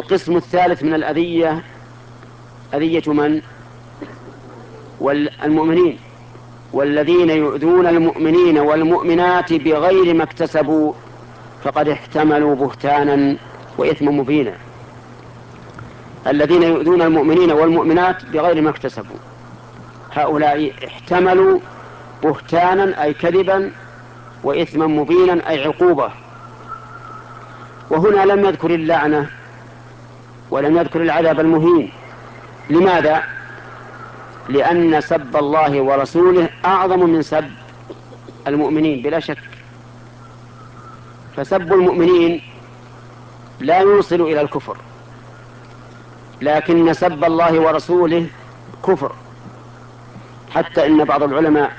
والقسم الثالث من الأذية أذية من؟ والمؤمنين، والذين يؤذون المؤمنين والمؤمنات بغير ما اكتسبوا فقد احتملوا بهتانا وإثما مبينا. الذين يؤذون المؤمنين والمؤمنات بغير ما اكتسبوا، هؤلاء احتملوا بهتانا أي كذبا، وإثما مبينا أي عقوبة. وهنا لم يذكر اللعنة ولم يذكر العذاب المهين. لماذا؟ لأن سب الله ورسوله أعظم من سب المؤمنين بلا شك. فسب المؤمنين لا يوصل إلى الكفر، لكن سب الله ورسوله كفر. حتى إن بعض العلماء